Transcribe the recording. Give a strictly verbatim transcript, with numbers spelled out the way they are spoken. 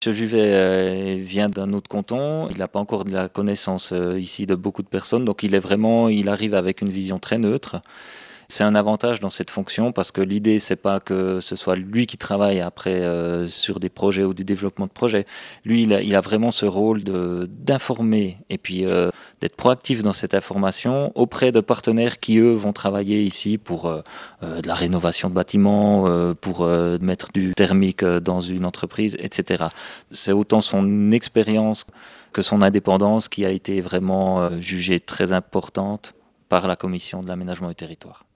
M. Juvet euh, vient d'un autre canton, il n'a pas encore de la connaissance euh, ici de beaucoup de personnes, donc il est vraiment, il arrive avec une vision très neutre. C'est un avantage dans cette fonction parce que l'idée, c'est pas que ce soit lui qui travaille après euh, sur des projets ou du développement de projets. Lui, il a, il a vraiment ce rôle de, d'informer et puis euh, d'être proactif dans cette information auprès de partenaires qui, eux, vont travailler ici pour euh, euh, de la rénovation de bâtiments, euh, pour euh, mettre du thermique euh, dans une entreprise, et cetera. C'est autant son expérience que son indépendance qui a été vraiment euh, jugée très importante par la Commission de l'aménagement du territoire.